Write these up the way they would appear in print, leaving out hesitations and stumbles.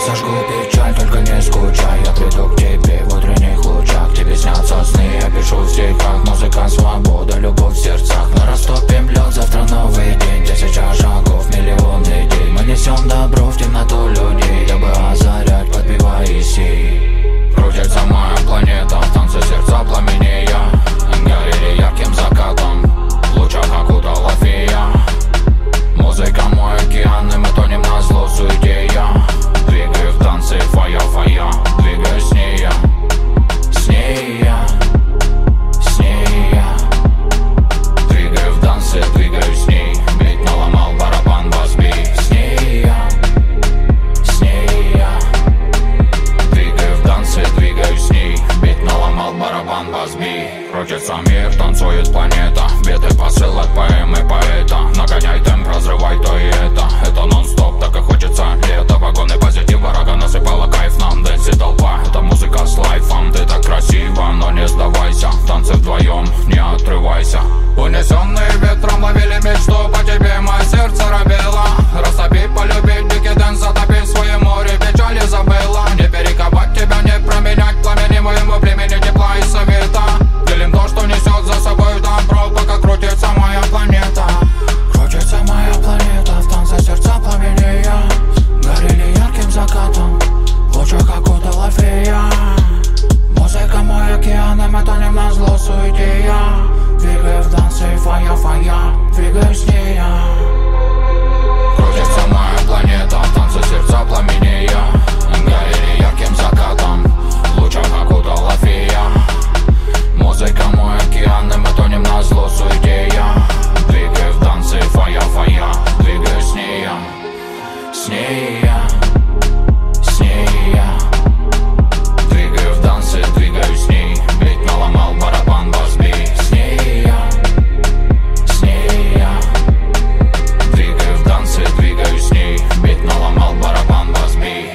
Сожгу печаль, только не скучай. Я приду к тебе в утренних лучах. Тебе снятся сны, я пишу в стихах. Музыка, свобода, любовь в сердцах. Мы растопим лед, завтра новый день. 1000 шагов, миллионы идей. Мы несем добро в темноту людей, дабы озарять, подбивая сей. Крутится моя планета, в танце сердца пламенея. Горели ярким закатом, в лучах окутала фея. Музыка мой океан, и мы тонем на зло суете я. Двигаю в танце фая-фая, двигаю с ней я. С ней я, с ней я. Двигаю в танце, двигаю с ней. Бит наломал, барабан бас-би. С ней я, с ней я. Двигаю в танце, двигаю с ней. Бит наломал, барабан бас-би. Крутится мир, танцует планета. Беды посыл от поэмы поэта. Нагоняй темп, разрывай то и это. Это нон-стоп, так и хочется лето. Вагоны позитив, барага насыпала кайф нам. Дэнси толпа, это музыка с лайфом. Ты так красиво, но не сдавайся. Танцы вдвоем, не отрывайся. Унесенные ветром ловили мечту. По тебе мое сердце робело. Растопи, полюбить, дикий дэнс, затопи в своем море. Печали забыла. Не перековать тебя, не променять. Пламени моему племени тепла и совета. Делим то, что несет за собой добро, пока крутится моя планета. Крутится моя планета, в танце сердца пламенея. Горели ярким закатом, в лучах окутала фея. Музыка мой океан, и мы тонем на зло суете я. Двигаю в танце фая-фая, двигаю с ней я. Крутится моя планета, в танце сердца пламенея. Горели ярким закатом, в лучах окутала фея. Музыка мой океан, и мы тонем на зло суете я. Двигаю в танце фая-фая, двигаю с ней я. С ней я, с ней я. Двигаю в танце, двигаю с ней. Бит наломал, барабан бас-би. С ней я, с ней я. Двигаю в танце, двигаю с ней. Бит наломал, барабан бас-би.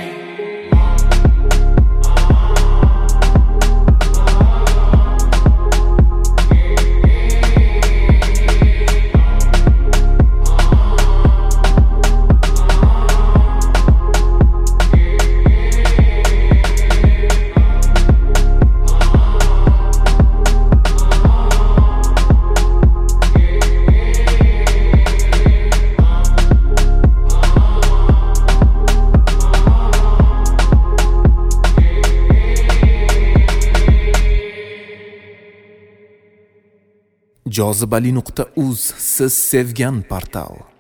jozibali.uz siz sevgan portal.